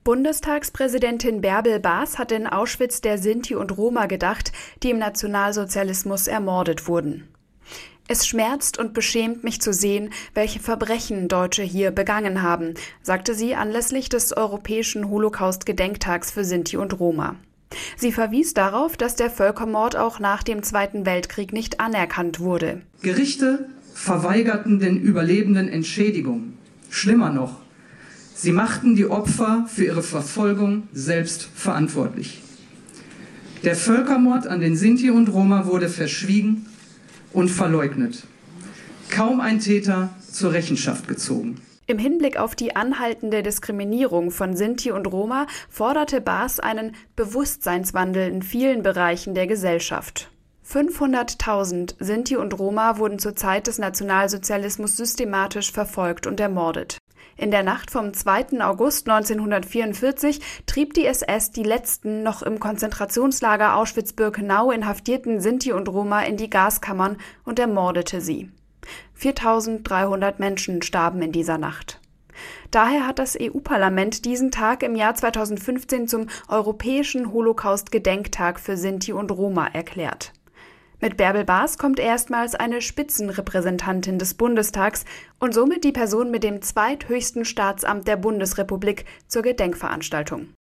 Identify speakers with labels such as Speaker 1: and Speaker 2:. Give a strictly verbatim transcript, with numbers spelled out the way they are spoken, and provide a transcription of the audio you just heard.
Speaker 1: Bundestagspräsidentin Bärbel Bas hat in Auschwitz der Sinti und Roma gedacht, die im Nationalsozialismus ermordet wurden. Es schmerzt und beschämt mich zu sehen, welche Verbrechen Deutsche hier begangen haben, sagte sie anlässlich des Europäischen Holocaust-Gedenktags für Sinti und Roma. Sie verwies darauf, dass der Völkermord auch nach dem Zweiten Weltkrieg nicht anerkannt wurde.
Speaker 2: Gerichte verweigerten den Überlebenden Entschädigung. Schlimmer noch, sie machten die Opfer für ihre Verfolgung selbst verantwortlich. Der Völkermord an den Sinti und Roma wurde verschwiegen und verleugnet. Kaum ein Täter zur Rechenschaft gezogen.
Speaker 1: Im Hinblick auf die anhaltende Diskriminierung von Sinti und Roma forderte Bas einen Bewusstseinswandel in vielen Bereichen der Gesellschaft. fünfhunderttausend Sinti und Roma wurden zur Zeit des Nationalsozialismus systematisch verfolgt und ermordet. In der Nacht vom zweiten August neunzehnhundertvierundvierzig trieb die S S die letzten noch im Konzentrationslager Auschwitz-Birkenau inhaftierten Sinti und Roma in die Gaskammern und ermordete sie. viertausenddreihundert Menschen starben in dieser Nacht. Daher hat das E U-Parlament diesen Tag im Jahr zweitausendfünfzehn zum Europäischen Holocaust-Gedenktag für Sinti und Roma erklärt. Mit Bärbel Bas kommt erstmals eine Spitzenrepräsentantin des Bundestags und somit die Person mit dem zweithöchsten Staatsamt der Bundesrepublik zur Gedenkveranstaltung.